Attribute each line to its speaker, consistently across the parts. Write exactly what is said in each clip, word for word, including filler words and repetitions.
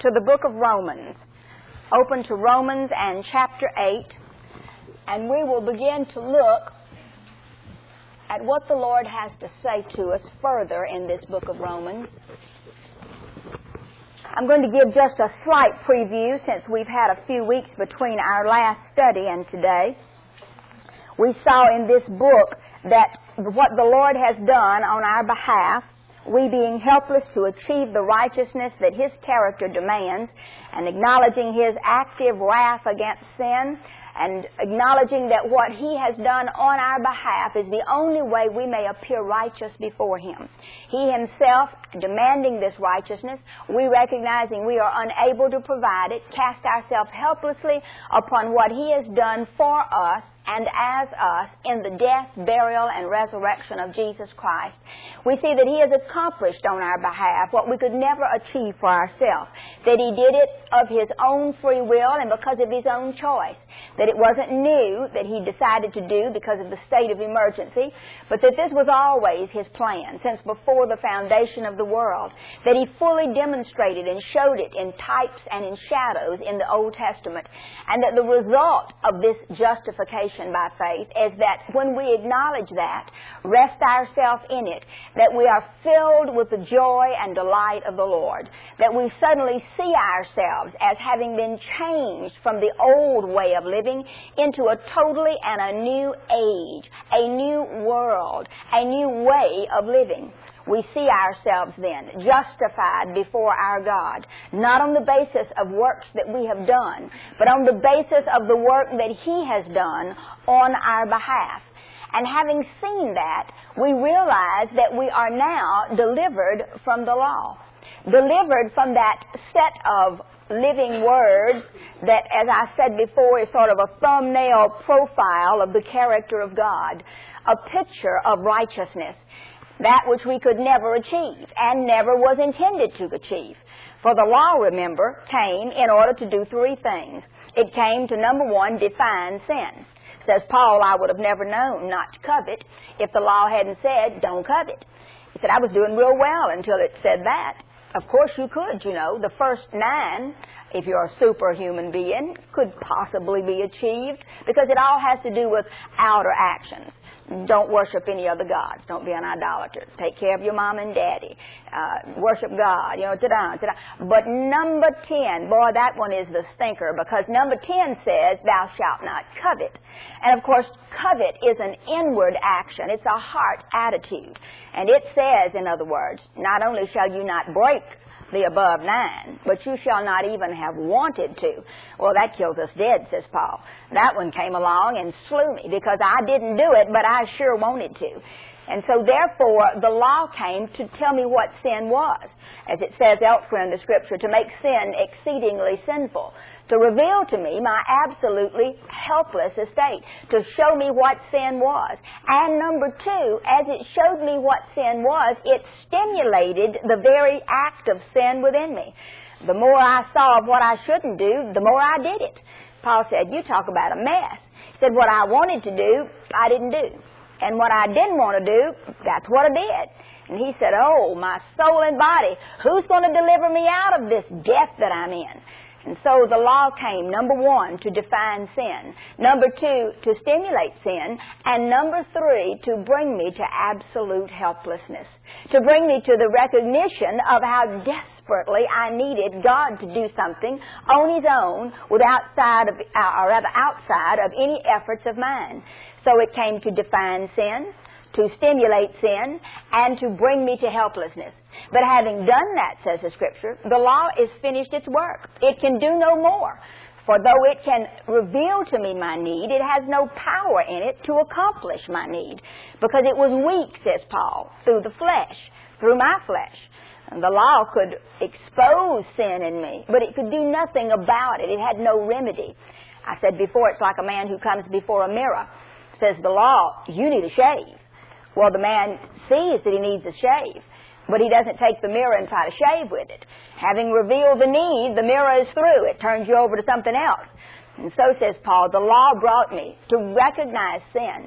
Speaker 1: to the book of Romans. Open to Romans and chapter eight, and we will begin to look at what the Lord has to say to us further in this book of Romans. I'm going to give just a slight preview since we've had a few weeks between our last study and today. We saw in this book that what the Lord has done on our behalf, we being helpless to achieve the righteousness that His character demands, and acknowledging His active wrath against sin, and acknowledging that what He has done on our behalf is the only way we may appear righteous before Him. He Himself demanding this righteousness, we recognizing we are unable to provide it, cast ourselves helplessly upon what He has done for us and as us in the death, burial, and resurrection of Jesus Christ. We see that He has accomplished on our behalf what we could never achieve for ourselves, that He did it of His own free will and because of His own choice, that it wasn't new that He decided to do because of the state of emergency, but that this was always His plan since before the foundation of the world, that He fully demonstrated and showed it in types and in shadows in the Old Testament, and that the result of this justification by faith is that when we acknowledge that, rest ourselves in it, that we are filled with the joy and delight of the Lord, that we suddenly see ourselves as having been changed from the old way of living into a totally and a new age, a new world, a new way of living. We see ourselves then justified before our God, not on the basis of works that we have done, but on the basis of the work that He has done on our behalf. And having seen that, we realize that we are now delivered from the law, delivered from that set of living words that, as I said before, is sort of a thumbnail profile of the character of God, a picture of righteousness, that which we could never achieve and never was intended to achieve. For the law, remember, came in order to do three things. It came to, number one, define sin. Says Paul, I would have never known not to covet if the law hadn't said, don't covet. He said, I was doing real well until it said that. Of course you could, you know. The first nine, if you're a superhuman being, could possibly be achieved because it all has to do with outer actions. Don't worship any other gods. Don't be an idolater. Take care of your mom and daddy. Uh, worship God. You know, ta-da, ta-da. But number ten, boy, that one is the stinker because number ten says, thou shalt not covet. And of course, covet is an inward action. It's a heart attitude. And it says, in other words, not only shall you not break the above nine, but you shall not even have wanted to. Well, that kills us dead, says Paul. That one came along and slew me because I didn't do it, but I sure wanted to. And so therefore, the law came to tell me what sin was, as it says elsewhere in the Scripture, to make sin exceedingly sinful, to reveal to me my absolutely helpless estate, to show me what sin was. And number two, as it showed me what sin was, it stimulated the very act of sin within me. The more I saw of what I shouldn't do, the more I did it. Paul said, you talk about a mess. He said, what I wanted to do, I didn't do. And what I didn't want to do, that's what I did. And he said, oh, my soul and body, who's going to deliver me out of this death that I'm in? And so the law came, number one, to define sin, number two, to stimulate sin, and number three, to bring me to absolute helplessness, to bring me to the recognition of how desperately I needed God to do something on His own without side of, or rather outside of any efforts of mine. So it came to define sin, to stimulate sin, and to bring me to helplessness. But having done that, says the Scripture, the law is finished its work. It can do no more. For though it can reveal to me my need, it has no power in it to accomplish my need. Because it was weak, says Paul, through the flesh, through my flesh. And the law could expose sin in me, but it could do nothing about it. It had no remedy. I said before, it's like a man who comes before a mirror. Says the law, you need a shave. Well, the man sees that he needs a shave, but he doesn't take the mirror and try to shave with it. Having revealed the need, the mirror is through. It turns you over to something else. And so, says Paul, the law brought me to recognize sin,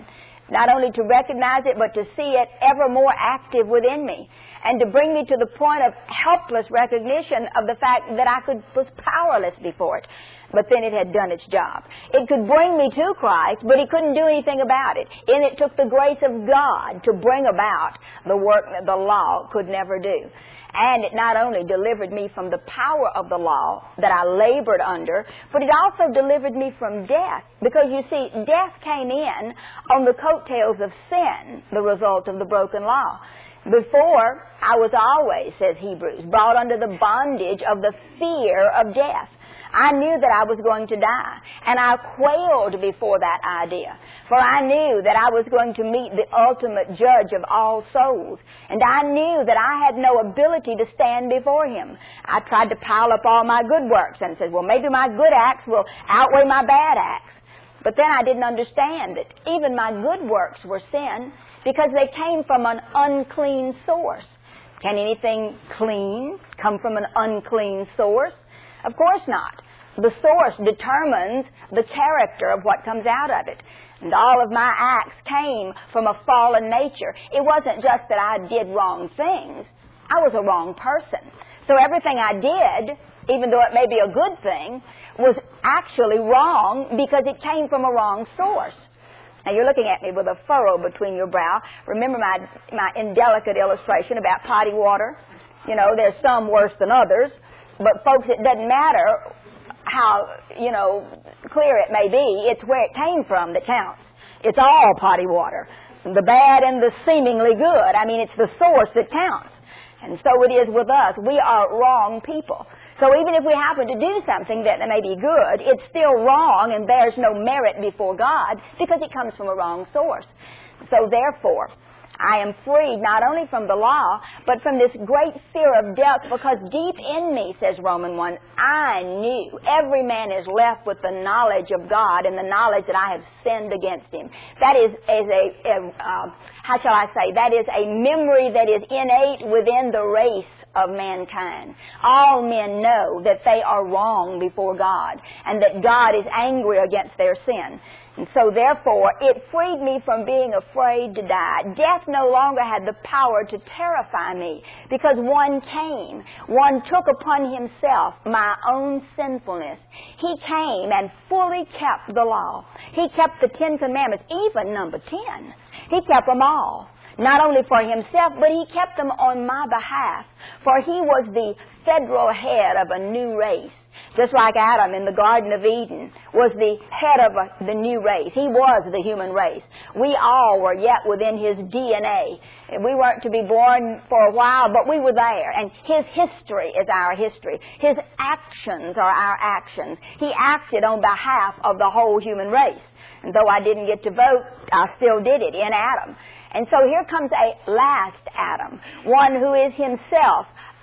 Speaker 1: Not only to recognize it, but to see it ever more active within me. And to bring me to the point of helpless recognition of the fact that I could, was powerless before it. But then it had done its job. It could bring me to Christ, but He couldn't do anything about it. And it took the grace of God to bring about the work that the law could never do. And it not only delivered me from the power of the law that I labored under, but it also delivered me from death. Because you see, death came in on the coattails of sin, the result of the broken law. Before, I was always, says Hebrews, brought under the bondage of the fear of death. I knew that I was going to die, and I quailed before that idea, for I knew that I was going to meet the ultimate judge of all souls, and I knew that I had no ability to stand before Him. I tried to pile up all my good works and said, well, maybe my good acts will outweigh my bad acts. But then I didn't understand that even my good works were sin, because they came from an unclean source. Can anything clean come from an unclean source? Of course not. The source determines the character of what comes out of it. And all of my acts came from a fallen nature. It wasn't just that I did wrong things. I was a wrong person. So everything I did, even though it may be a good thing, was actually wrong because it came from a wrong source. Now, you're looking at me with a furrow between your brow. Remember my, my indelicate illustration about potty water? You know, there's some worse than others. But, folks, it doesn't matter how, you know, clear it may be. It's where it came from that counts. It's all potty water, the bad and the seemingly good. I mean, it's the source that counts. And so it is with us. We are wrong people. So even if we happen to do something that may be good, it's still wrong and bears no merit before God because it comes from a wrong source. So therefore, I am freed not only from the law, but from this great fear of death, because deep in me, says Romans one, I knew every man is left with the knowledge of God and the knowledge that I have sinned against Him. That is, is a, a uh, how shall I say, that is a memory that is innate within the race of mankind. All men know that they are wrong before God and that God is angry against their sin. And so, therefore, it freed me from being afraid to die. Death no longer had the power to terrify me because one came. One took upon Himself my own sinfulness. He came and fully kept the law. He kept the Ten Commandments, even number ten. He kept them all. Not only for Himself, but He kept them on my behalf. For He was the federal head of a new race. Just like Adam in the Garden of Eden was the head of a, the new race. He was the human race. We all were yet within His D N A. We weren't to be born for a while, but we were there. And His history is our history. His actions are our actions. He acted on behalf of the whole human race. And though I didn't get to vote, I still did it in Adam. And so here comes a last Adam, one who is himself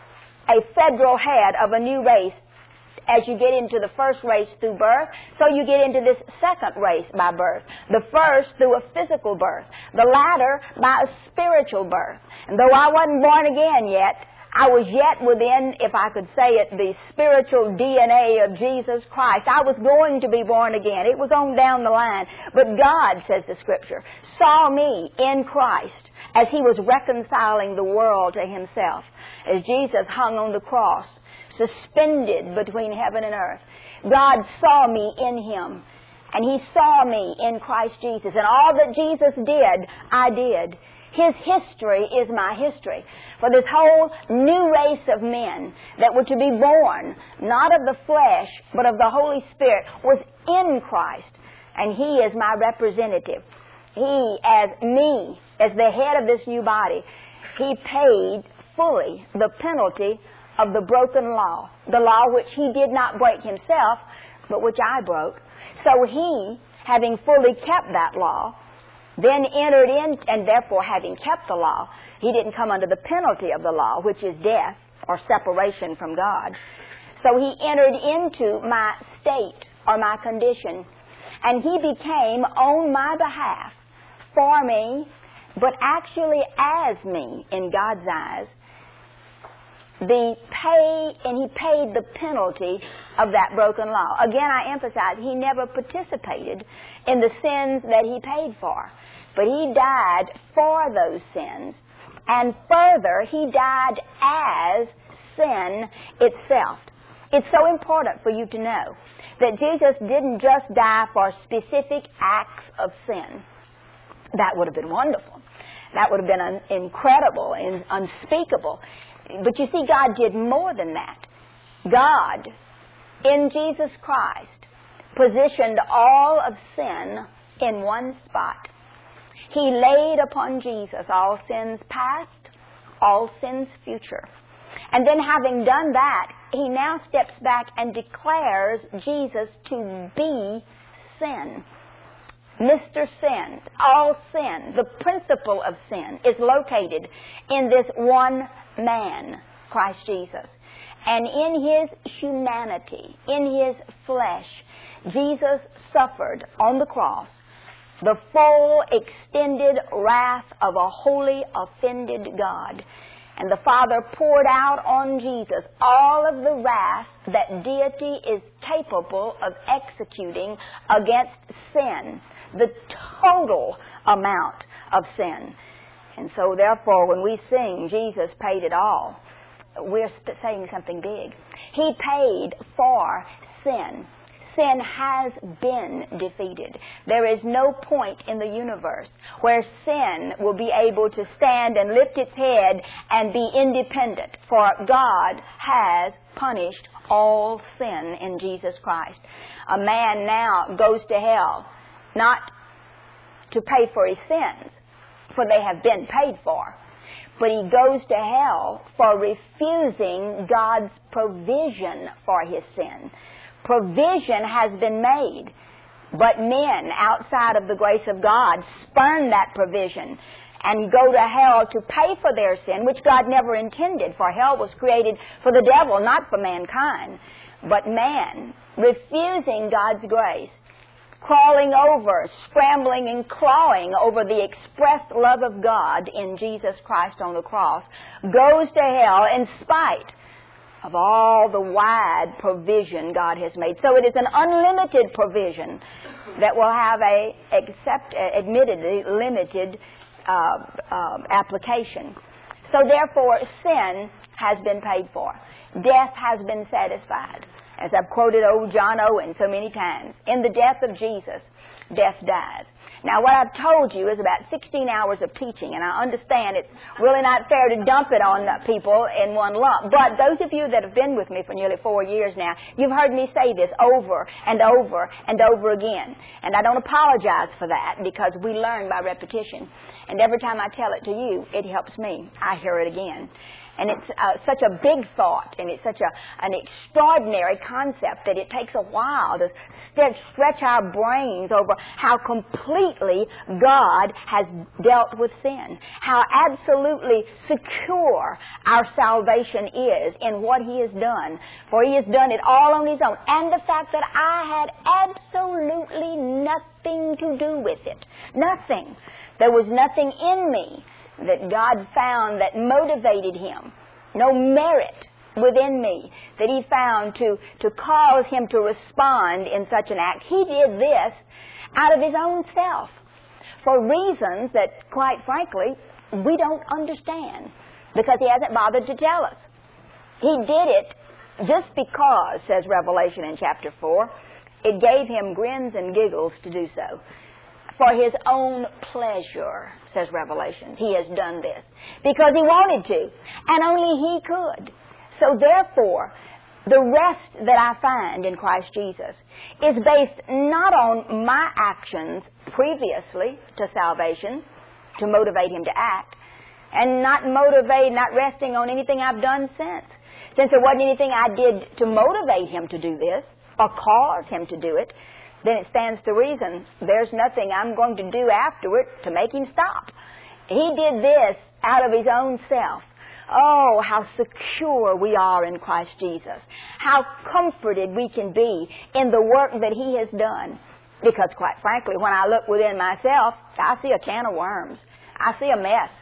Speaker 1: a federal head of a new race. As you get into the first race through birth, so you get into this second race by birth. The first through a physical birth, the latter by a spiritual birth. And though I wasn't born again yet, I was yet within, if I could say it, the spiritual D N A of Jesus Christ. I was going to be born again. It was on down the line. But God, says the Scripture, saw me in Christ as He was reconciling the world to Himself. As Jesus hung on the cross, suspended between heaven and earth, God saw me in Him. And He saw me in Christ Jesus. And all that Jesus did, I did. His history is my history. For this whole new race of men that were to be born, not of the flesh, but of the Holy Spirit, was in Christ. And He is my representative. He, as me, as the head of this new body, He paid fully the penalty of the broken law. The law which He did not break Himself, but which I broke. So He, having fully kept that law, then entered in, and therefore having kept the law, He didn't come under the penalty of the law, which is death or separation from God. So He entered into my state or my condition, and He became on my behalf for me, but actually as me in God's eyes, the pay, and he paid the penalty of that broken law. Again, I emphasize, he never participated in the sins that he paid for, but he died for those sins. And further, he died as sin itself. It's so important for you to know that Jesus didn't just die for specific acts of sin. That would have been wonderful. That would have been un- incredible and unspeakable. But you see, God did more than that. God, in Jesus Christ, positioned all of sin in one spot. He laid upon Jesus all sins past, all sins future. And then having done that, he now steps back and declares Jesus to be sin. Mister Sin, all sin, the principle of sin, is located in this one man, Christ Jesus. And in his humanity, in his flesh, Jesus suffered on the cross the full extended wrath of a holy, offended God. And the Father poured out on Jesus all of the wrath that deity is capable of executing against sin, the total amount of sin. And so therefore, when we sing, Jesus paid it all, we're saying something big. He paid for sin. Sin has been defeated. There is no point in the universe where sin will be able to stand and lift its head and be independent, for God has punished all sin in Jesus Christ. A man now goes to hell not to pay for his sins, for they have been paid for, but he goes to hell for refusing God's provision for his sin. Provision has been made, but men outside of the grace of God spurn that provision and go to hell to pay for their sin, which God never intended, for hell was created for the devil, not for mankind. But man, refusing God's grace, crawling over, scrambling and clawing over the expressed love of God in Jesus Christ on the cross, goes to hell in spite of all the wide provision God has made. So it is an unlimited provision that will have a accept, admittedly limited uh, uh, application. So therefore, sin has been paid for. Death has been satisfied. As I've quoted old John Owen so many times, in the death of Jesus, death dies. Now, what I've told you is about sixteen hours of teaching, and I understand it's really not fair to dump it on people in one lump. But those of you that have been with me for nearly four years now, you've heard me say this over and over and over again. And I don't apologize for that, because we learn by repetition. And every time I tell it to you, it helps me. I hear it again. And it's uh, such a big thought, and it's such a, an extraordinary concept that it takes a while to st- stretch our brains over how completely God has dealt with sin, how absolutely secure our salvation is in what He has done. For He has done it all on His own. And the fact that I had absolutely nothing to do with it. Nothing. There was nothing in me that God found that motivated Him, no merit within me that He found to, to cause Him to respond in such an act. He did this out of His own self for reasons that, quite frankly, we don't understand, because He hasn't bothered to tell us. He did it just because, says Revelation in chapter four, it gave Him grins and giggles to do so. For His own pleasure, says Revelation, He has done this. Because He wanted to, and only He could. So therefore, the rest that I find in Christ Jesus is based not on my actions previously to salvation, to motivate Him to act, and not motivate, not resting on anything I've done since. Since there wasn't anything I did to motivate Him to do this, or cause Him to do it, then it stands to reason there's nothing I'm going to do afterward to make Him stop. He did this out of His own self. Oh, how secure we are in Christ Jesus. How comforted we can be in the work that He has done. Because quite frankly, when I look within myself, I see a can of worms. I see a mess.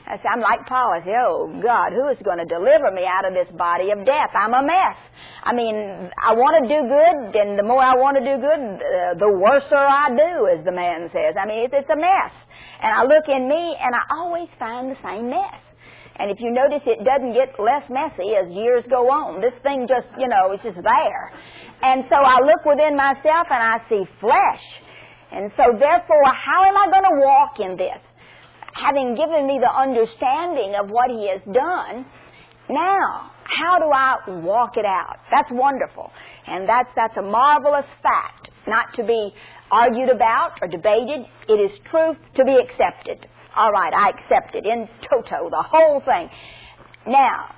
Speaker 1: I say, I'm like Paul. I say, oh, God, who is going to deliver me out of this body of death? I'm a mess. I mean, I want to do good, and the more I want to do good, uh, the worser I do, as the man says. I mean, it's, it's a mess. And I look in me, and I always find the same mess. And if you notice, it doesn't get less messy as years go on. This thing just, you know, it's just there. And so I look within myself, and I see flesh. And so, therefore, how am I going to walk in this? Having given me the understanding of what He has done, now, how do I walk it out? That's wonderful. And that's, that's a marvelous fact, not to be argued about or debated. It is truth to be accepted. All right, I accept it in toto, the whole thing. Now,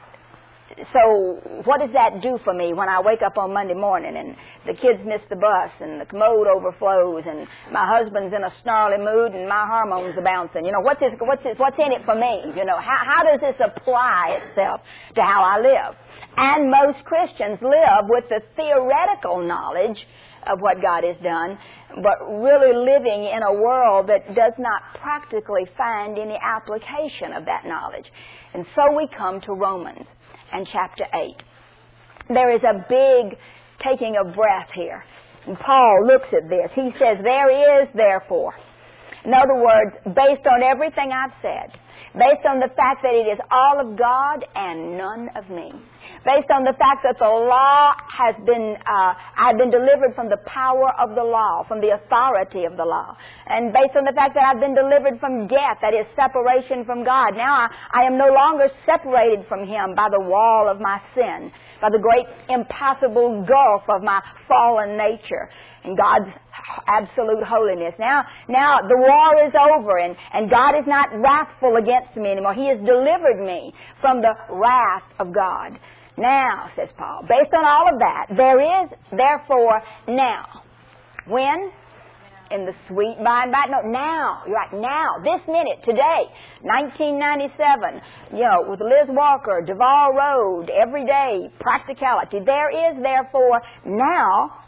Speaker 1: so what does that do for me when I wake up on Monday morning and the kids miss the bus and the commode overflows and my husband's in a snarly mood and my hormones are bouncing? You know, what's this, what's this, what's in it for me? You know, how, how does this apply itself to how I live? And most Christians live with the theoretical knowledge of what God has done, but really living in a world that does not practically find any application of that knowledge. And so we come to Romans and chapter eight. There is a big taking of breath here. And Paul looks at this. He says, there is therefore. In other words, based on everything I've said, based on the fact that it is all of God and none of me, based on the fact that the law has been, uh, I've been delivered from the power of the law, from the authority of the law, and based on the fact that I've been delivered from death, that is separation from God. Now I, I am no longer separated from Him by the wall of my sin, by the great impassable gulf of my fallen nature and God's absolute holiness. Now, now the war is over, and, and God is not wrathful against me anymore. He has delivered me from the wrath of God. Now, says Paul, based on all of that, there is, therefore, now. When? In the sweet by and by. No, now. You're right, now. This minute, today, nineteen ninety-seven, you know, with Liz Walker, Duval Road, every day, practicality. There is, therefore, now,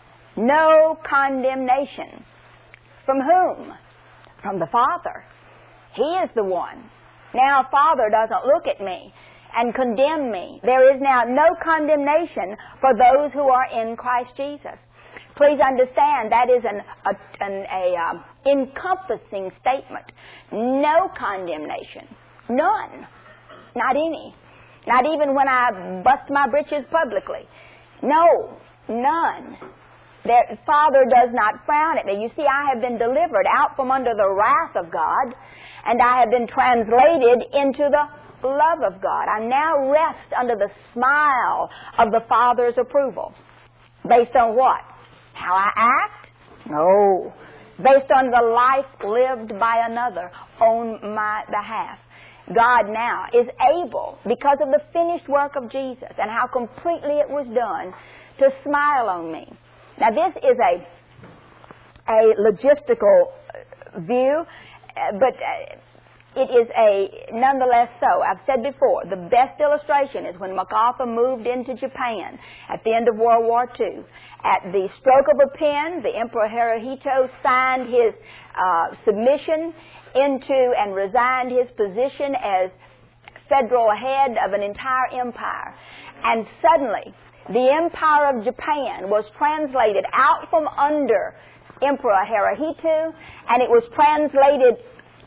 Speaker 1: no condemnation. From whom? From the Father. He is the one. Now, Father doesn't look at me and condemn me. There is now no condemnation for those who are in Christ Jesus. Please understand that is an a, an a, um, encompassing statement. No condemnation. None. Not any. Not even when I bust my britches publicly. No. None. The Father does not frown at me. You see, I have been delivered out from under the wrath of God, and I have been translated into the love of God. I now rest under the smile of the Father's approval. Based on what? How I act? No. Based on the life lived by another on my behalf. God now is able, because of the finished work of Jesus and how completely it was done, to smile on me. Now, this is a, a logistical view, but it is a, nonetheless so. I've said before, the best illustration is when MacArthur moved into Japan at the end of World War Two. At the stroke of a pen, the Emperor Hirohito signed his uh, submission into and resigned his position as federal head of an entire empire. And suddenly, the Empire of Japan was translated out from under Emperor Hirohito, and it was translated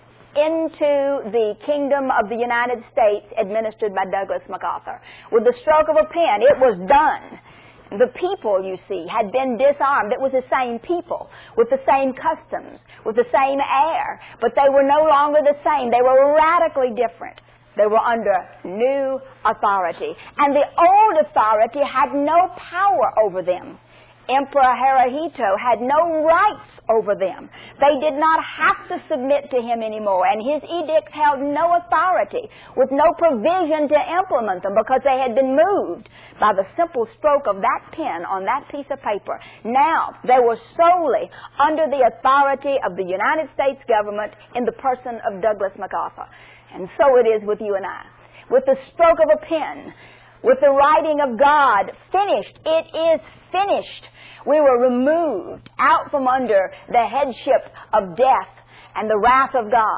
Speaker 1: into the kingdom of the United States administered by Douglas MacArthur. With the stroke of a pen, it was done. The people, you see, had been disarmed. It was the same people, with the same customs, with the same air, but they were no longer the same. They were radically different. They were under new authority. And the old authority had no power over them. Emperor Hirohito had no rights over them. They did not have to submit to him anymore, and his edicts held no authority, with no provision to implement them, because they had been moved by the simple stroke of that pen on that piece of paper. Now, they were solely under the authority of the United States government in the person of Douglas MacArthur. And so it is with you and I. With the stroke of a pen, with the writing of God, finished. It is finished. We were removed out from under the headship of death and the wrath of God.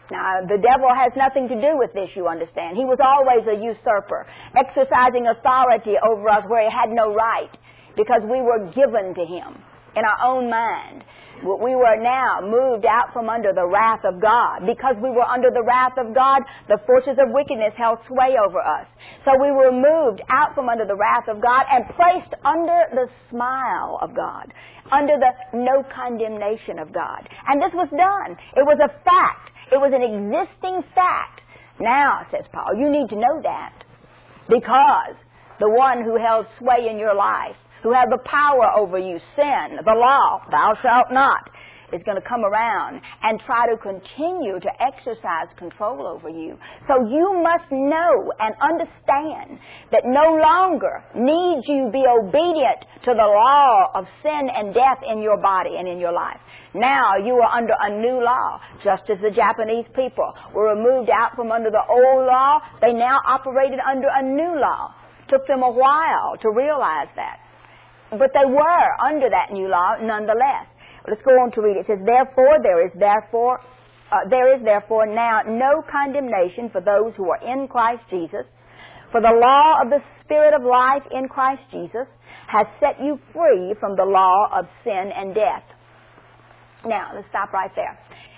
Speaker 1: Now, the devil has nothing to do with this, you understand. He was always a usurper, exercising authority over us where he had no right, because we were given to him in our own mind. We were now moved out from under the wrath of God. Because we were under the wrath of God, the forces of wickedness held sway over us. So we were moved out from under the wrath of God and placed under the smile of God, under the no condemnation of God. And this was done. It was a fact. It was an existing fact. Now, says Paul, you need to know that, because the one who held sway in your life, who had the power over you, sin, the law, thou shalt not, is going to come around and try to continue to exercise control over you. So you must know and understand that no longer need you be obedient to the law of sin and death in your body and in your life. Now you are under a new law, just as the Japanese people were removed out from under the old law. They now operated under a new law. It took them a while to realize that. But they were under that new law nonetheless. Let's go on to read it. It says, Therefore, there is therefore, uh, there is therefore now no condemnation for those who are in Christ Jesus. For the law of the Spirit of life in Christ Jesus has set you free from the law of sin and death. Now, let's stop right there.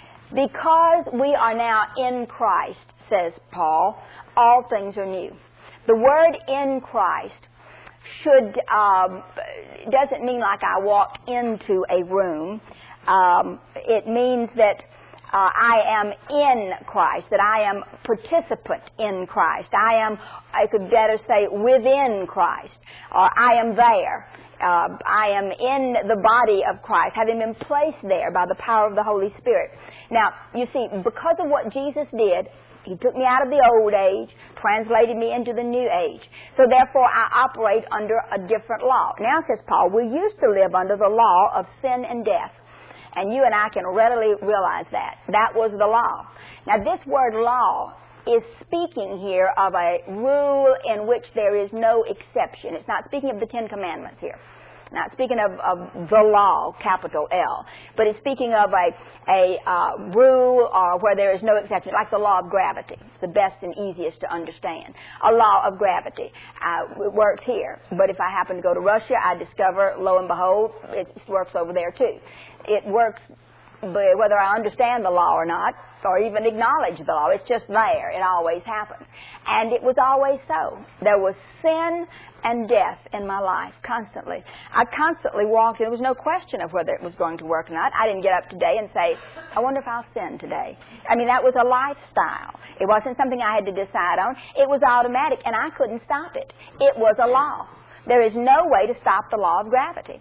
Speaker 1: Because we are now in Christ, says Paul, all things are new. The word in Christ should um, doesn't mean like I walk into a room. Um, it means that uh, I am in Christ, that I am participant in Christ. I am, I could better say, within Christ, or I am there. Uh, I am in the body of Christ, having been placed there by the power of the Holy Spirit. Now, you see, because of what Jesus did, He took me out of the old age, translated me into the new age. So therefore, I operate under a different law. Now, says Paul, we used to live under the law of sin and death. And you and I can readily realize that. That was the law. Now, this word law is speaking here of a rule in which there is no exception. It's not speaking of the Ten Commandments here. Not speaking of, of the law, capital L, but it's speaking of a, a uh, rule or where there is no exception, like the law of gravity. It's the best and easiest to understand. A law of gravity. Uh, it works here, but if I happen to go to Russia, I discover, lo and behold, it works over there too. It works whether I understand the law or not, or even acknowledge the law. It's just there. It always happens. And it was always so. There was sin and death in my life, constantly. I constantly walked, and there was no question of whether it was going to work or not. I didn't get up today and say, I wonder if I'll sin today. I mean, that was a lifestyle. It wasn't something I had to decide on. It was automatic, and I couldn't stop it. It was a law. There is no way to stop the law of gravity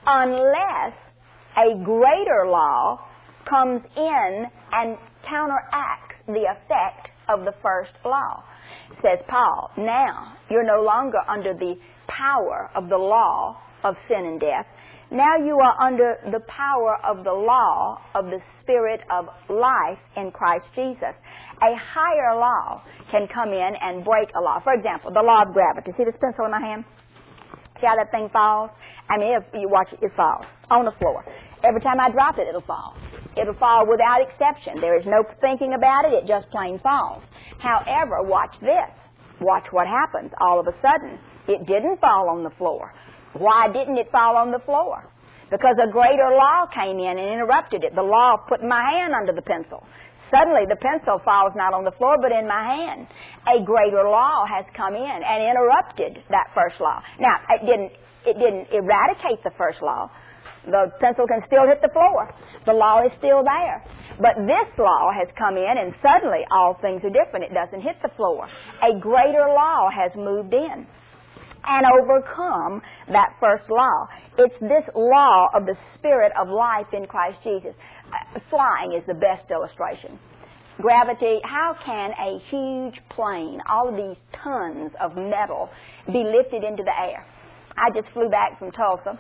Speaker 1: unless a greater law comes in and counteracts the effect of the first law. Says Paul, now you're no longer under the power of the law of sin and death. Now you are under the power of the law of the Spirit of life in Christ Jesus. A higher law can come in and break a law. For example, the law of gravity. See this pencil in my hand? See how that thing falls? I mean, if you watch it, it falls on the floor. Every time I drop it, it'll fall. It'll fall without exception. There is no thinking about it. It just plain falls. However, watch this. Watch what happens. All of a sudden, it didn't fall on the floor. Why didn't it fall on the floor? Because a greater law came in and interrupted it. The law of putting my hand under the pencil. Suddenly, the pencil falls not on the floor, but in my hand. A greater law has come in and interrupted that first law. Now, it didn't, it didn't eradicate the first law. The pencil can still hit the floor. The law is still there. But this law has come in, and suddenly all things are different. It doesn't hit the floor. A greater law has moved in and overcome that first law. It's this law of the Spirit of life in Christ Jesus. Uh, flying is the best illustration. Gravity, how can a huge plane, all of these tons of metal, be lifted into the air? I just flew back from Tulsa,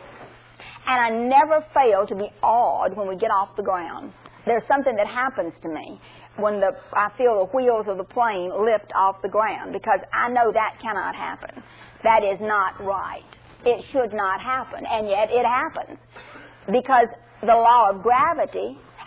Speaker 1: and I never fail to be awed when we get off the ground. There's something that happens to me when the, I feel the wheels of the plane lift off the ground, because I know that cannot happen. That is not right. It should not happen, and yet it happens. Because the law of gravity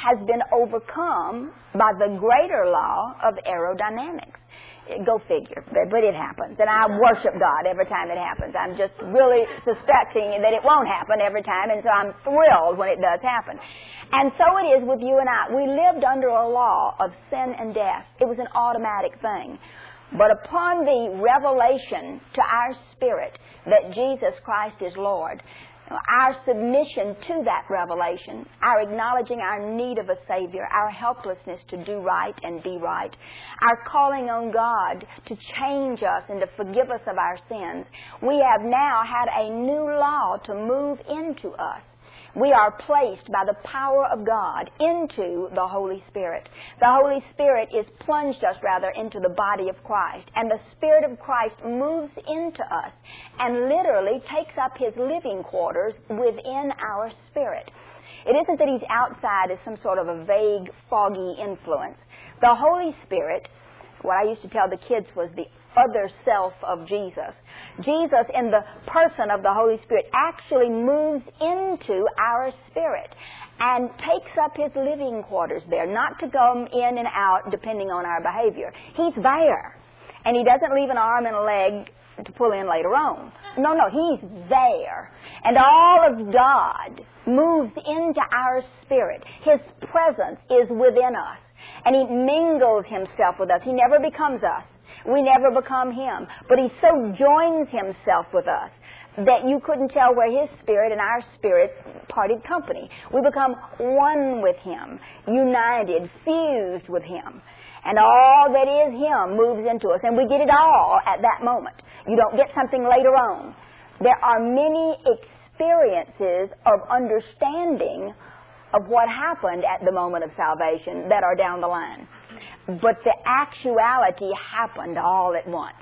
Speaker 1: has been overcome by the greater law of aerodynamics. Go figure, but it happens. And I worship God every time it happens. I'm just really suspecting that it won't happen every time, and so I'm thrilled when it does happen. And so it is with you and I. We lived under a law of sin and death. It was an automatic thing. But upon the revelation to our spirit that Jesus Christ is Lord, our submission to that revelation, our acknowledging our need of a Savior, our helplessness to do right and be right, our calling on God to change us and to forgive us of our sins, we have now had a new law to move into us. We are placed by the power of God into the Holy Spirit. The Holy Spirit is plunged us, rather, into the body of Christ. And the Spirit of Christ moves into us and literally takes up His living quarters within our spirit. It isn't that He's outside as some sort of a vague, foggy influence. The Holy Spirit, what I used to tell the kids, was the other self of Jesus. Jesus, in the person of the Holy Spirit, actually moves into our spirit and takes up His living quarters there, not to come in and out depending on our behavior. He's there. And He doesn't leave an arm and a leg to pull in later on. No, no, He's there. And all of God moves into our spirit. His presence is within us. And He mingles Himself with us. He never becomes us. We never become Him. But He so joins Himself with us that you couldn't tell where His spirit and our spirit parted company. We become one with Him, united, fused with Him. And all that is Him moves into us. And we get it all at that moment. You don't get something later on. There are many experiences of understanding of what happened at the moment of salvation that are down the line. But the actuality happened all at once.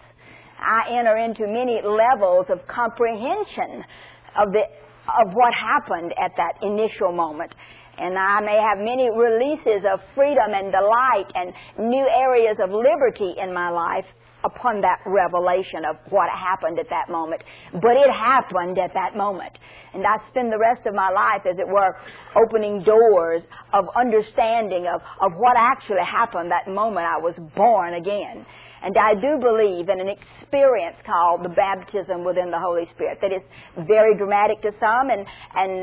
Speaker 1: I enter into many levels of comprehension of the of what happened at that initial moment. And I may have many releases of freedom and delight and new areas of liberty in my life upon that revelation of what happened at that moment. But it happened at that moment. And I spend the rest of my life, as it were, opening doors of understanding of, of what actually happened that moment I was born again. And I do believe in an experience called the baptism within the Holy Spirit that is very dramatic to some and,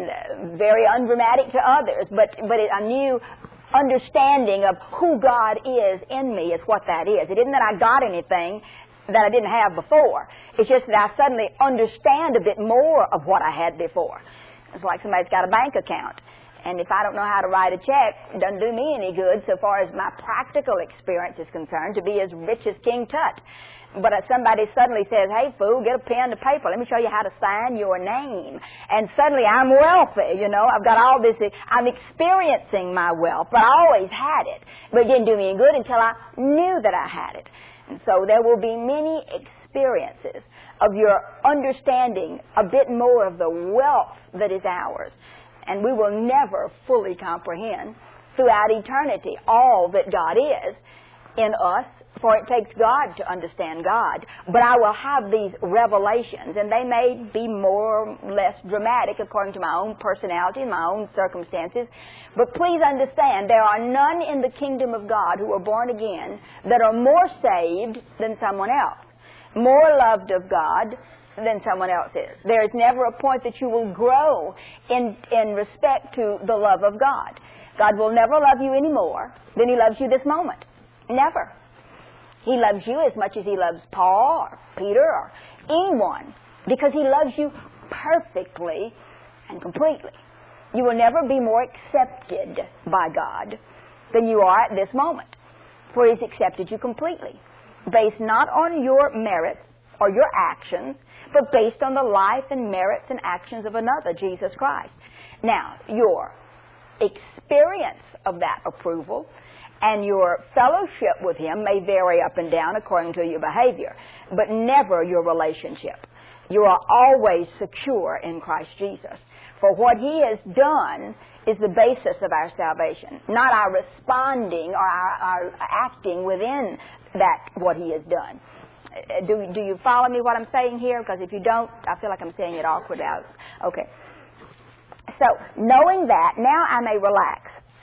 Speaker 1: and very undramatic to others. But, but it, a new understanding of who God is in me is what that is. It isn't that I got anything that I didn't have before. It's just that I suddenly understand a bit more of what I had before. It's like somebody's got a bank account. And if I don't know how to write a check, it doesn't do me any good so far as my practical experience is concerned to be as rich as King Tut. But if somebody suddenly says, hey, fool, get a pen and paper. Let me show you how to sign your name. And suddenly I'm wealthy, you know. I've got all this. I'm experiencing my wealth, but I always had it. But it didn't do me any good until I knew that I had it. And so there will be many experiences of your understanding a bit more of the wealth that is ours. And we will never fully comprehend throughout eternity all that God is in us, for it takes God to understand God. But I will have these revelations, and they may be more or less dramatic according to my own personality and my own circumstances. But please understand, there are none in the kingdom of God who are born again that are more saved than someone else, more loved of God than someone else is. There is never a point that you will grow in, in respect to the love of God. God will never love you any more than He loves you this moment. Never. He loves you as much as He loves Paul or Peter or anyone, because He loves you perfectly and completely. You will never be more accepted by God than you are at this moment, for He's accepted you completely, based not on your merits or your actions, but based on the life and merits and actions of another, Jesus Christ. Now, your experience of that approval and your fellowship with Him may vary up and down according to your behavior, but never your relationship. You are always secure in Christ Jesus. For what He has done is the basis of our salvation, not our responding or our, our acting within that, what He has done. Do, do you follow me what I'm saying here? Because if you don't, I feel like I'm saying it awkward out. Okay. So, knowing that, now I may relax.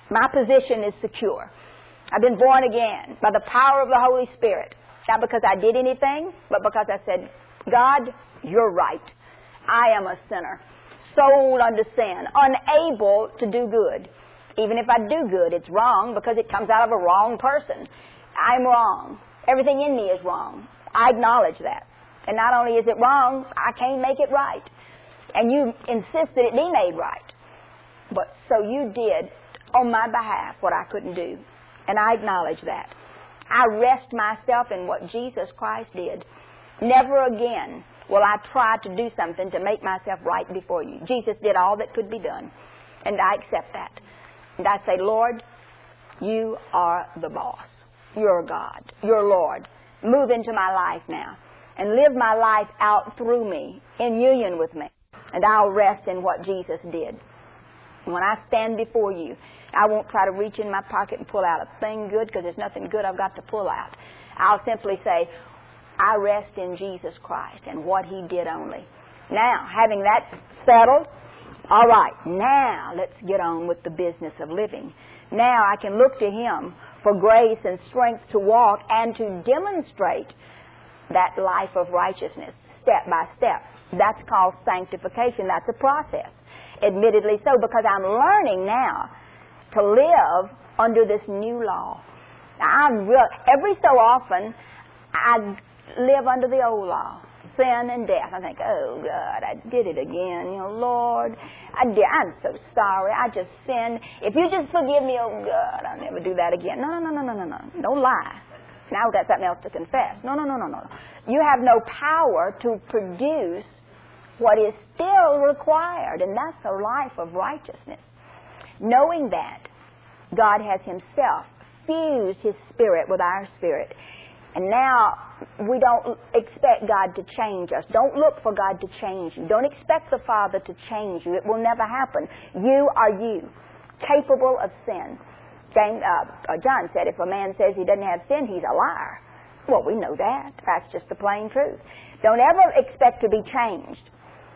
Speaker 1: My position is secure. I've been born again by the power of the Holy Spirit. Not because I did anything, but because I said, God, you're right. I am a sinner, sold unto sin, unable to do good. Even if I do good, it's wrong because it comes out of a wrong person. I'm wrong. Everything in me is wrong. I acknowledge that. And not only is it wrong, I can't make it right. And you insist that it be made right. But so you did on my behalf what I couldn't do. And I acknowledge that. I rest myself in what Jesus Christ did. Never again will I try to do something to make myself right before you. Jesus did all that could be done. And I accept that. And I say, Lord, you are the boss. You're God. You're Lord. Move into my life now. And live my life out through me, in union with me. And I'll rest in what Jesus did. When I stand before you, I won't try to reach in my pocket and pull out a thing good because there's nothing good I've got to pull out. I'll simply say, I rest in Jesus Christ and what He did only. Now, having that settled, all right, now let's get on with the business of living. Now I can look to Him for grace and strength to walk and to demonstrate that life of righteousness step by step. That's called sanctification. That's a process. Admittedly so, because I'm learning now to live under this new law. Now, I'm real, every so often, I live under the old law, sin and death. I think, oh, God, I did it again. You know, Lord, I did, I'm so sorry. I just sinned. If you just forgive me, oh, God, I'll never do that again. No, no, no, no, no, no, no. Don't lie. Now we've got something else to confess. No, no, no, no, no. You have no power to produce what is still required, and that's a life of righteousness. Knowing that, God has Himself fused His Spirit with our spirit. And now we don't expect God to change us. Don't look for God to change you. Don't expect the Father to change you. It will never happen. You are you, capable of sin. James, uh, John said, if a man says he doesn't have sin, he's a liar. Well, we know that. That's just the plain truth. Don't ever expect to be changed.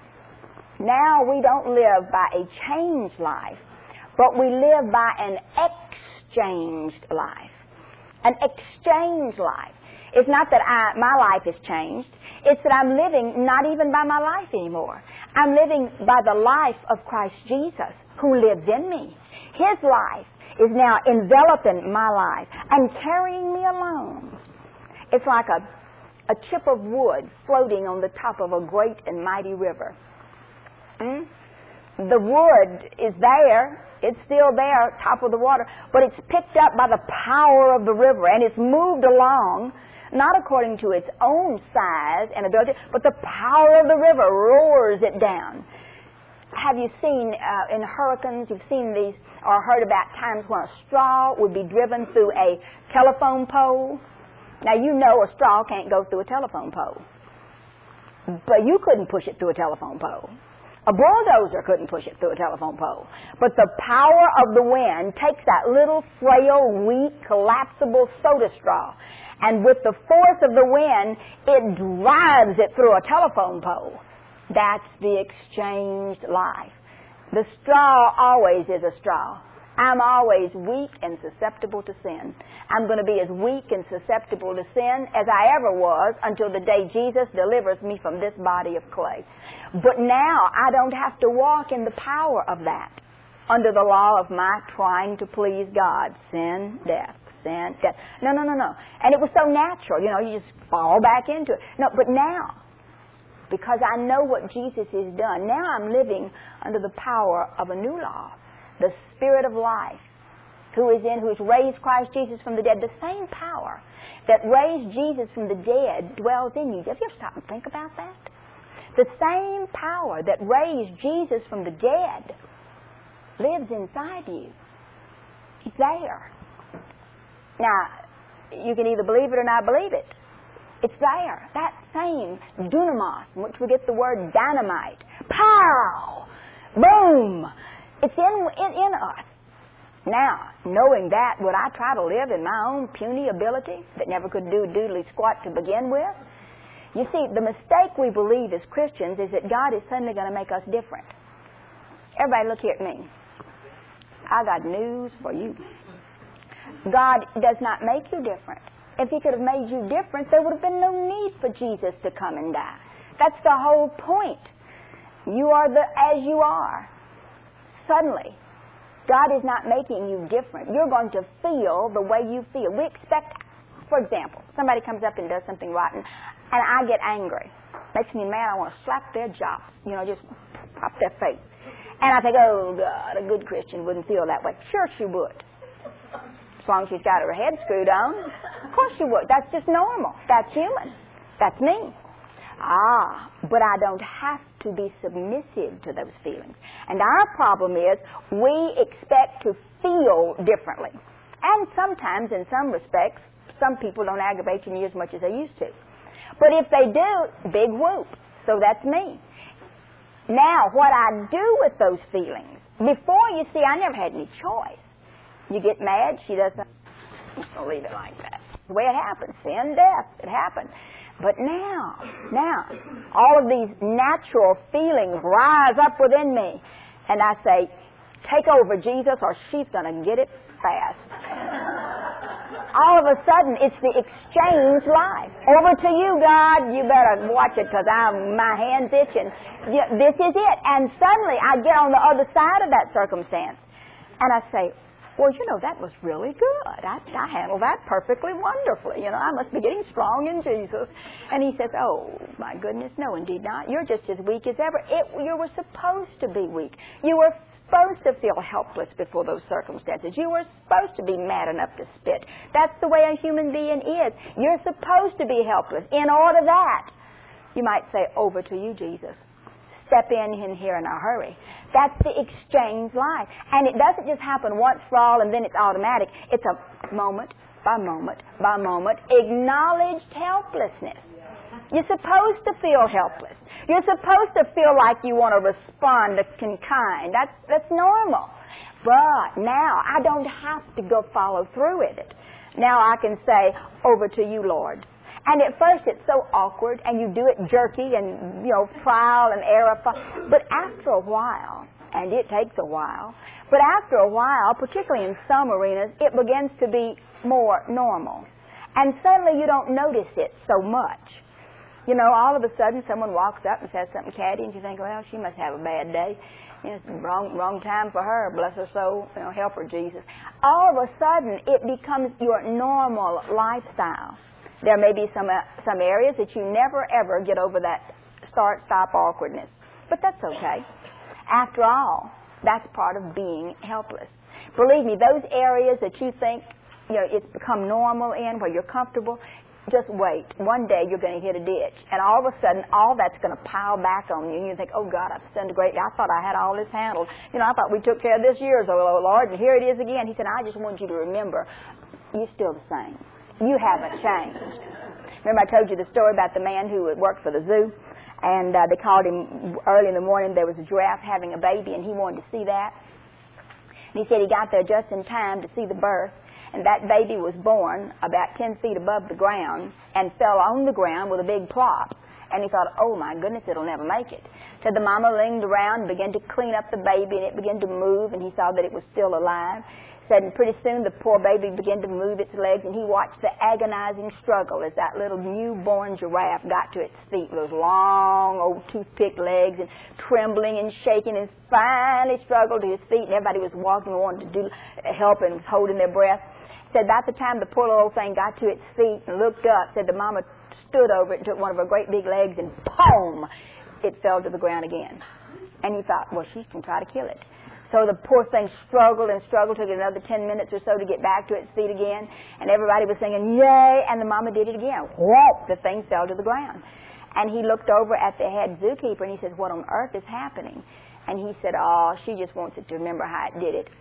Speaker 1: Now we don't live by a changed life, but we live by an exchanged life. An exchanged life. It's not that I, my life is changed. It's that I'm living not even by my life anymore. I'm living by the life of Christ Jesus, who lives in me. His life is now enveloping my life and carrying me along. It's like a, a chip of wood floating on the top of a great and mighty river. Hmm? The wood is there. It's still there, top of the water, but it's picked up by the power of the river, and it's moved along, not according to its own size and ability, but the power of the river roars it down. Have you seen uh, in hurricanes, you've seen these, or heard about times when a straw would be driven through a telephone pole? Now, you know a straw can't go through a telephone pole, but you couldn't push it through a telephone pole. A bulldozer couldn't push it through a telephone pole. But the power of the wind takes that little frail, weak, collapsible soda straw, and with the force of the wind, it drives it through a telephone pole. That's the exchanged life. The straw always is a straw. I'm always weak and susceptible to sin. I'm going to be as weak and susceptible to sin as I ever was until the day Jesus delivers me from this body of clay. But now I don't have to walk in the power of that under the law of my trying to please God. Sin, death, sin, death. No, no, no, no. And it was so natural, you know, you just fall back into it. No, but now, because I know what Jesus has done, now I'm living under the power of a new law. The Spirit of life, who is in, who has raised Christ Jesus from the dead. The same power that raised Jesus from the dead dwells in you. Have you ever stopped and think about that? The same power that raised Jesus from the dead lives inside you. It's there. Now, you can either believe it or not believe it. It's there. That same dunamis, from which we get the word dynamite. Pow! Boom! It's in, in, in us. Now, knowing that, would I try to live in my own puny ability that never could do doodly squat to begin with? You see, the mistake we believe as Christians is that God is suddenly going to make us different. Everybody look here at me. I got news for you. God does not make you different. If He could have made you different, there would have been no need for Jesus to come and die. That's the whole point. You are the as you are. Suddenly, God is not making you different. You're going to feel the way you feel. We expect, for example, somebody comes up and does something rotten, and I get angry. Makes me mad. I want to slap their chops, you know, just pop their face. And I think, oh, God, a good Christian wouldn't feel that way. Sure she would. As long as she's got her head screwed on. Of course she would. That's just normal. That's human. That's me. Ah, but I don't have to be submissive to those feelings. And our problem is we expect to feel differently. And sometimes, in some respects, some people don't aggravate you near as much as they used to. But if they do, big whoop. So that's me. Now, what I do with those feelings, before, you see, I never had any choice. You get mad, she doesn't. I'll leave it like that. The way it happens, sin, death, it happened. But now, now, all of these natural feelings rise up within me. And I say, take over, Jesus, or she's going to get it fast. All of a sudden, it's the exchange life. Over to you, God. You better watch it because I'm my hand's itching. This is it. And suddenly, I get on the other side of that circumstance. And I say, well, you know, that was really good. I, I handled that perfectly wonderfully. You know, I must be getting strong in Jesus. And he says, oh, my goodness, no, indeed not. You're just as weak as ever. It, you were supposed to be weak. You were supposed to feel helpless before those circumstances. You were supposed to be mad enough to spit. That's the way a human being is. You're supposed to be helpless. In order that, you might say, over to you, Jesus. Step in in here in a hurry. That's the exchange life. And it doesn't just happen once for all and then it's automatic. It's a moment by moment by moment acknowledged helplessness. You're supposed to feel helpless. You're supposed to feel like you want to respond in kind. That's, that's normal. But now I don't have to go follow through with it. Now I can say, over to you, Lord. And at first it's so awkward, and you do it jerky and, you know, trial and error. But after a while, and it takes a while, but after a while, particularly in some arenas, it begins to be more normal. And suddenly you don't notice it so much. You know, all of a sudden someone walks up and says something catty, and you think, well, she must have a bad day. You know, it's the wrong, wrong time for her. Bless her soul. You know, help her, Jesus. All of a sudden, it becomes your normal lifestyle. There may be some uh, some areas that you never, ever get over that start-stop awkwardness. But that's okay. After all, that's part of being helpless. Believe me, those areas that you think, you know, it's become normal in, where you're comfortable, just wait. One day you're going to hit a ditch. And all of a sudden, all that's going to pile back on you. And you think, oh, God, I've sinned greatly. I thought I had all this handled. You know, I thought we took care of this years ago, oh, Lord, and here it is again. He said, I just want you to remember, you're still the same. You haven't changed. Remember I told you the story about the man who worked for the zoo, and uh, they called him early in the morning. There was a giraffe having a baby, and he wanted to see that. And he said he got there just in time to see the birth, and that baby was born about ten feet above the ground and fell on the ground with a big plop. And he thought, oh, my goodness, it'll never make it. So the mama leaned around and began to clean up the baby, and it began to move, and he saw that it was still alive. Said, and pretty soon the poor baby began to move its legs, and he watched the agonizing struggle as that little newborn giraffe got to its feet with those long old toothpick legs and trembling and shaking, and finally struggled to his feet, and everybody was walking and wanted to do help and was holding their breath. Said about the time the poor little thing got to its feet and looked up, said the mama stood over it and took one of her great big legs, and boom, it fell to the ground again. And he thought, well, she's going to try to kill it. So the poor thing struggled and struggled, took it another ten minutes or so to get back to its feet again. And everybody was singing, yay, and the mama did it again. Whoop, the thing fell to the ground. And he looked over at the head zookeeper, and he said, what on earth is happening? And he said, oh, she just wants it to remember how it did it.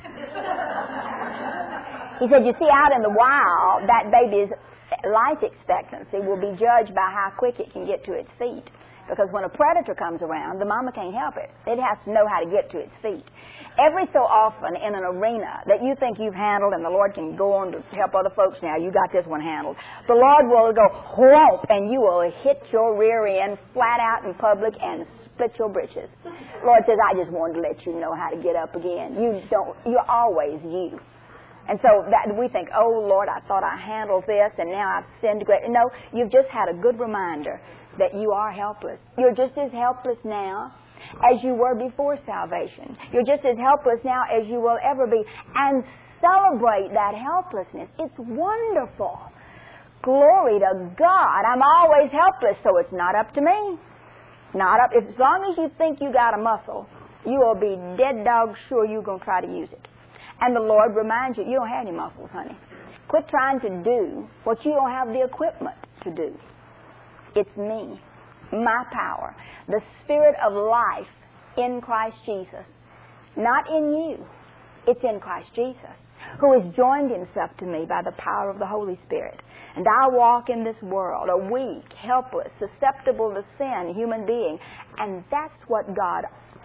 Speaker 1: He said, you see, out in the wild, that baby's life expectancy will be judged by how quick it can get to its feet. Because when a predator comes around, the mama can't help it. It has to know how to get to its feet. Every so often in an arena that you think you've handled, and the Lord can go on to help other folks now, you got this one handled, the Lord will go whoop, and you will hit your rear end flat out in public and split your britches. Lord says, I just wanted to let you know how to get up again. You don't, you're always you. And so that we think, oh, Lord, I thought I handled this, and now I've sinned great. No, you've just had a good reminder that you are helpless. You're just as helpless now as you were before salvation. You're just as helpless now as you will ever be. And celebrate that helplessness. It's wonderful. Glory to God. I'm always helpless, so it's not up to me. Not up. As long as you think you got a muscle, you will be dead dog sure you're going to try to use it. And the Lord reminds you, you don't have any muscles, honey. Quit trying to do what you don't have the equipment to do. It's me, my power, the Spirit of life in Christ Jesus. Not in you. It's in Christ Jesus, who has joined himself to me by the power of the Holy Spirit. And I walk in this world, a weak, helpless, susceptible to sin human being. And that's what God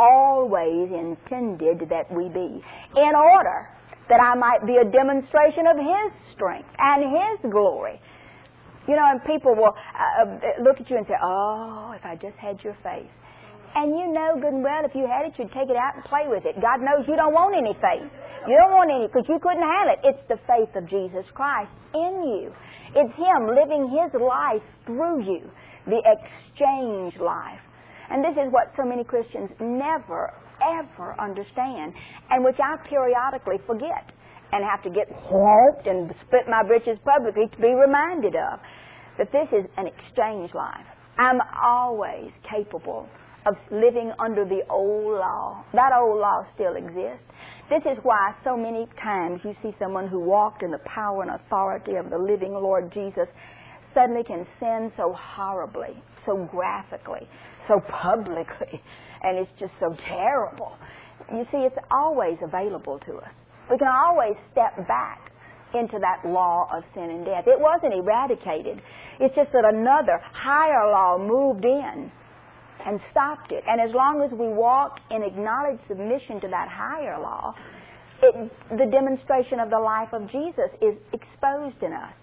Speaker 1: always intended that we be, in order that I might be a demonstration of His strength and His glory. You know, and people will uh, look at you and say, oh, if I just had your faith. And you know good and well, if you had it, you'd take it out and play with it. God knows you don't want any faith. You don't want any, because you couldn't handle it. It's the faith of Jesus Christ in you. It's Him living His life through you, the exchange life. And this is what so many Christians never, ever understand, and which I periodically forget and have to get whooped and split my britches publicly to be reminded of. That this is an exchange life. I'm always capable of living under the old law. That old law still exists. This is why so many times you see someone who walked in the power and authority of the living Lord Jesus suddenly can sin so horribly, so graphically, so publicly, and it's just so terrible. You see, it's always available to us. We can always step back into that law of sin and death. It wasn't eradicated. It's just that another higher law moved in and stopped it. And as long as we walk in acknowledged submission to that higher law, it, the demonstration of the life of Jesus is exposed in us.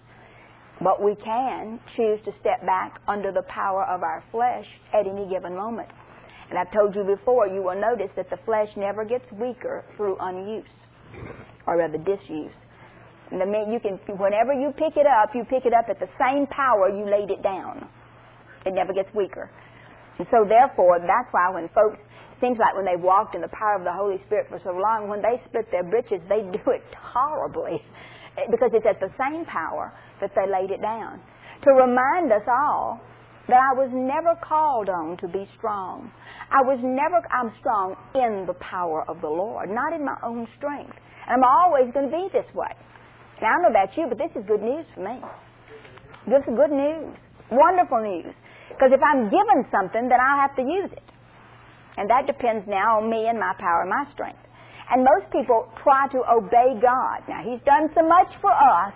Speaker 1: But we can choose to step back under the power of our flesh at any given moment. And I've told you before, you will notice that the flesh never gets weaker through unuse, or rather disuse. And the minute you can, whenever you pick it up, you pick it up at the same power you laid it down. It never gets weaker. And so therefore, that's why when folks, it seems like when they've walked in the power of the Holy Spirit for so long, when they split their britches, they do it horribly. Because it's at the same power that they laid it down. To remind us all that I was never called on to be strong. I was never, I'm strong in the power of the Lord, not in my own strength. And I'm always going to be this way. Now, I don't know about you, but this is good news for me. This is good news. Wonderful news. Because if I'm given something, then I'll have to use it. And that depends now on me and my power and my strength. And most people try to obey God. Now, He's done so much for us.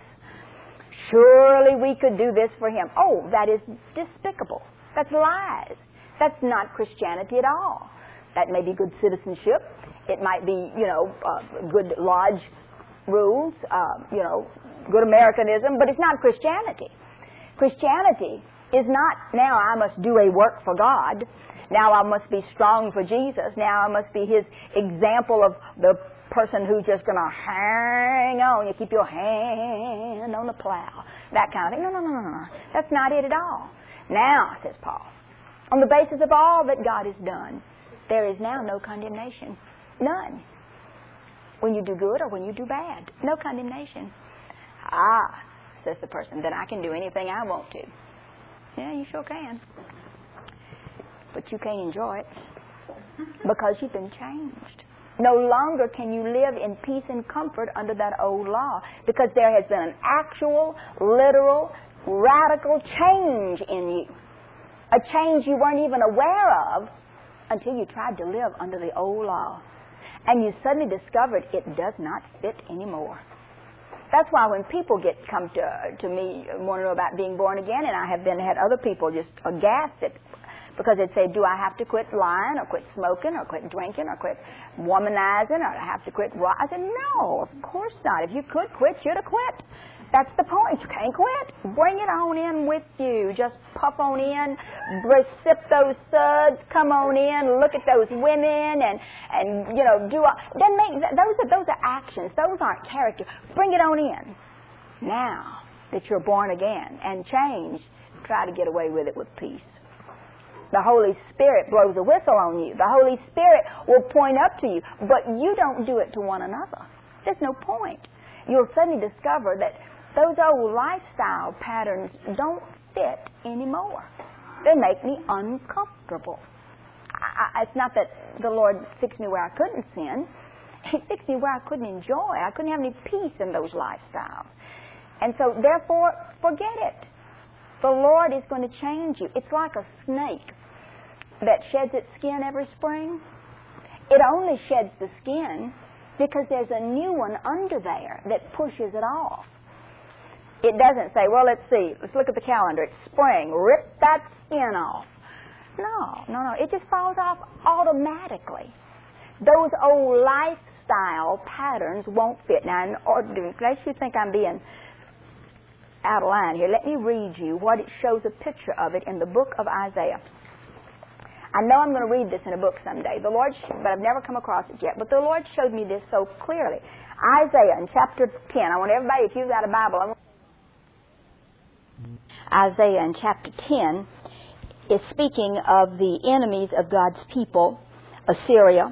Speaker 1: Surely we could do this for Him. Oh, that is despicable. That's lies. That's not Christianity at all. That may be good citizenship. It might be, you know, uh, good lodge rules, uh, you know, good Americanism, but it's not Christianity. Christianity is not, now I must do a work for God. Now I must be strong for Jesus. Now I must be His example of the person who's just going to hang on. You keep your hand on the plow. That kind of thing. No, no, no, no, no. That's not it at all. Now, says Paul, on the basis of all that God has done, there is now no condemnation. None. When you do good or when you do bad. No condemnation. Ah, says the person, then I can do anything I want to. Yeah, you sure can. But you can't enjoy it because you've been changed. No longer can you live in peace and comfort under that old law because there has been an actual, literal, radical change in you. A change you weren't even aware of until you tried to live under the old law. And you suddenly discovered it does not fit anymore. That's why when people get come to to me want to know about being born again, and I have been had other people just aghast at, because they'd say, do I have to quit lying or quit smoking or quit drinking or quit womanizing or I have to quit rock? I said, no, of course not. If you could quit, you'd have quit. That's the point. You can't quit. Bring it on in with you. Just puff on in, sip those suds, come on in, look at those women, and and you know do. Doesn't make those are those are actions. Those aren't character. Bring it on in. Now that you're born again and changed, try to get away with it with peace. The Holy Spirit blows a whistle on you. The Holy Spirit will point up to you, but you don't do it to one another. There's no point. You'll suddenly discover that those old lifestyle patterns don't fit anymore. They make me uncomfortable. I, I, it's not that the Lord fixed me where I couldn't sin. He fixed me where I couldn't enjoy. I couldn't have any peace in those lifestyles. And so, therefore, forget it. The Lord is going to change you. It's like a snake that sheds its skin every spring. It only sheds the skin because there's a new one under there that pushes it off. It doesn't say, well, let's see, let's look at the calendar. It's spring. Rip that skin off. No, no, no. It just falls off automatically. Those old lifestyle patterns won't fit. Now, in order, in case you think I'm being out of line here, let me read you what it shows a picture of it in the book of Isaiah. I know I'm going to read this in a book someday, the Lord, but I've never come across it yet. But the Lord showed me this so clearly. Isaiah in chapter ten. I want everybody, if you've got a Bible, I want Isaiah in chapter ten is speaking of the enemies of God's people, Assyria,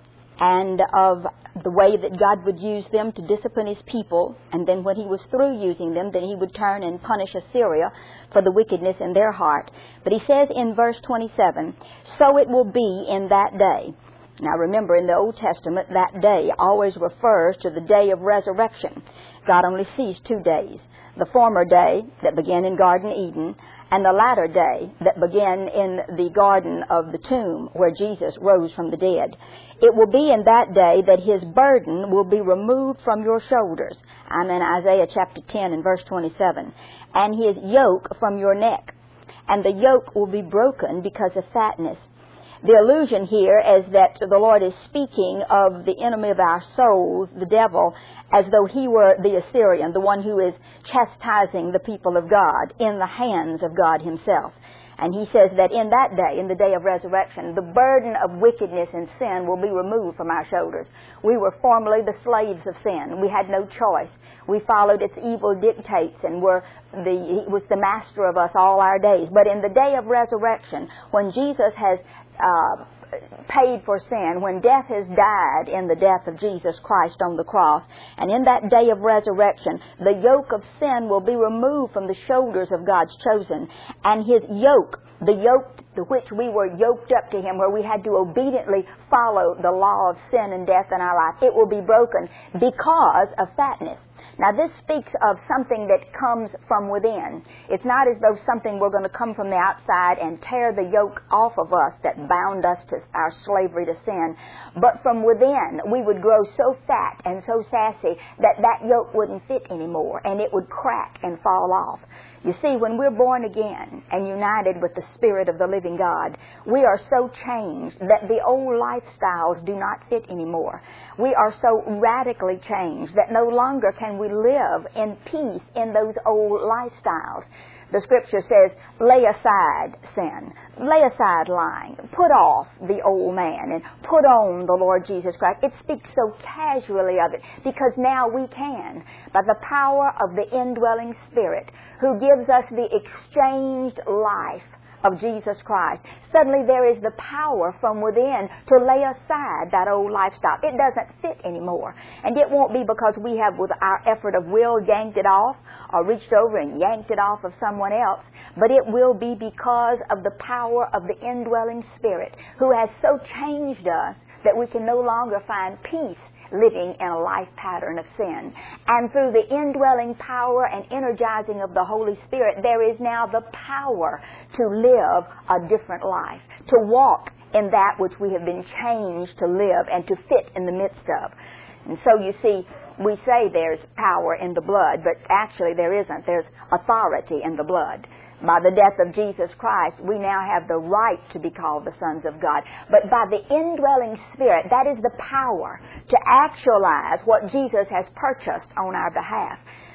Speaker 1: and of the way that God would use them to discipline His people, and then when He was through using them, then He would turn and punish Assyria for the wickedness in their heart. But He says in verse twenty-seven, so it will be in that day. Now remember, in the Old Testament, that day always refers to the day of resurrection. God only sees two days. The former day that began in Garden Eden, and the latter day that began in the garden of the tomb where Jesus rose from the dead. It will be in that day that His burden will be removed from your shoulders. I'm in Isaiah chapter ten and verse twenty-seven. And His yoke from your neck. And the yoke will be broken because of fatness. The allusion here is that the Lord is speaking of the enemy of our souls, the devil, as though he were the Assyrian, the one who is chastising the people of God in the hands of God Himself. And He says that in that day, in the day of resurrection, the burden of wickedness and sin will be removed from our shoulders. We were formerly the slaves of sin. We had no choice. We followed its evil dictates and were the, He was the master of us all our days. But in the day of resurrection, when Jesus has uh, paid for sin, when death has died in the death of Jesus Christ on the cross, and in that day of resurrection, the yoke of sin will be removed from the shoulders of God's chosen, and His yoke, the yoke to which we were yoked up to Him, where we had to obediently follow the law of sin and death in our life, it will be broken because of fatness. Now, this speaks of something that comes from within. It's not as though something were going to come from the outside and tear the yoke off of us that bound us to our slavery to sin. But from within, we would grow so fat and so sassy that that yoke wouldn't fit anymore, and it would crack and fall off. You see, when we're born again and united with the Spirit of the living God, we are so changed that the old lifestyles do not fit anymore. We are so radically changed that no longer can we live in peace in those old lifestyles. The Scripture says, lay aside sin, lay aside lying, put off the old man, and put on the Lord Jesus Christ. It speaks so casually of it because now we can, by the power of the indwelling Spirit, who gives us the exchanged life of Jesus Christ. Suddenly there is the power from within to lay aside that old lifestyle. It doesn't fit anymore. And it won't be because we have, with our effort of will, yanked it off or reached over and yanked it off of someone else, but it will be because of the power of the indwelling Spirit who has so changed us that we can no longer find peace living in a life pattern of sin. And through the indwelling power and energizing of the Holy Spirit, there is now the power to live a different life, to walk in that which we have been changed to live and to fit in the midst of. And so you see, we say there's power in the blood, but actually there isn't. There's authority in the blood. By the death of Jesus Christ, we now have the right to be called the sons of God. But by the indwelling Spirit, that is the power to actualize what Jesus has purchased on our behalf.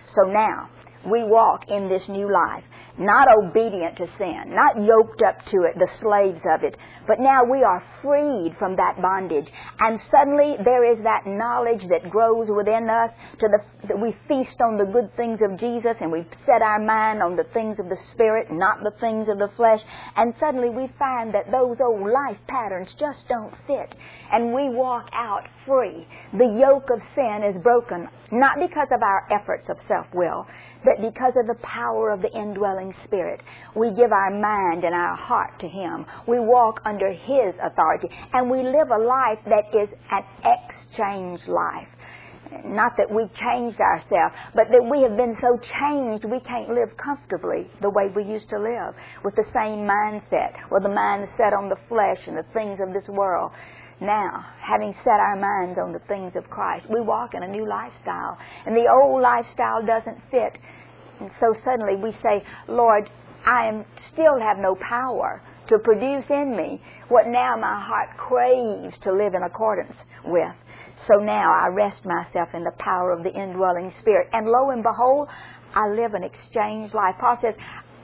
Speaker 1: So now, we walk in this new life, not obedient to sin, not yoked up to it, the slaves of it, but now we are freed from that bondage. And suddenly there is that knowledge that grows within us to the, that we feast on the good things of Jesus, and we set our mind on the things of the Spirit, not the things of the flesh. And suddenly we find that those old life patterns just don't fit, and we walk out free. The yoke of sin is broken, not because of our efforts of self-will, but because of the power of the indwelling Spirit. We give our mind and our heart to Him. We walk under His authority, and we live a life that is an exchange life. Not that we've changed ourselves, but that we have been so changed we can't live comfortably the way we used to live, with the same mindset, or the mindset on the flesh and the things of this world. Now, having set our minds on the things of Christ, we walk in a new lifestyle, and the old lifestyle doesn't fit. And so suddenly we say, Lord, I am still have no power to produce in me what now my heart craves to live in accordance with. So now I rest myself in the power of the indwelling Spirit. And lo and behold, I live an exchange life. Paul says,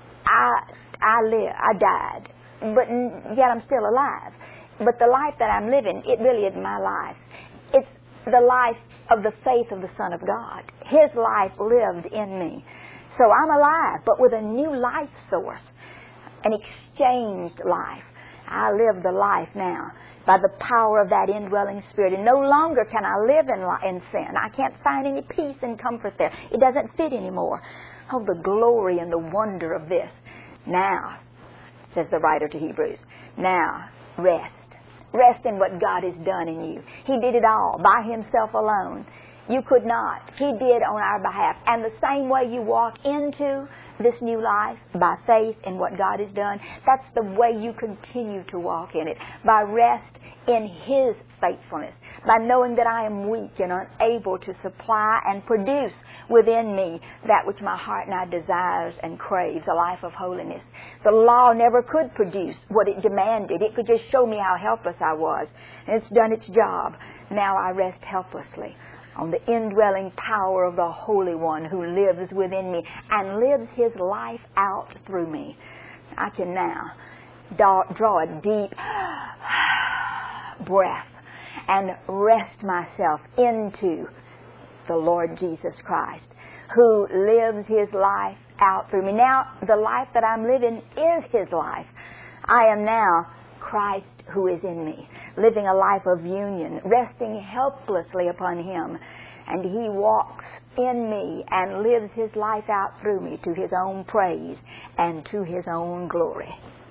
Speaker 1: I, I live, I died, but yet I'm still alive. But the life that I'm living, it really isn't my life. It's the life of the faith of the Son of God. His life lived in me. So I'm alive, but with a new life source, an exchanged life. I live the life now by the power of that indwelling Spirit. And no longer can I live in, in sin. I can't find any peace and comfort there. It doesn't fit anymore. Oh, the glory and the wonder of this. Now, says the writer to Hebrews, now rest. Rest in what God has done in you. He did it all by Himself alone. You could not. He did on our behalf. And the same way you walk into this new life, by faith in what God has done, that's the way you continue to walk in it. By rest in His faithfulness. By knowing that I am weak and unable to supply and produce within me that which my heart now desires and craves, a life of holiness. The law never could produce what it demanded. It could just show me how helpless I was. And it's done its job. Now I rest helplessly on the indwelling power of the Holy One who lives within me and lives His life out through me. I can now draw a deep breath and rest myself into the Lord Jesus Christ, who lives His life out through me. Now, the life that I'm living is His life. I am now Christ who is in me, living a life of union, resting helplessly upon Him. And He walks in me and lives His life out through me to His own praise and to His own glory.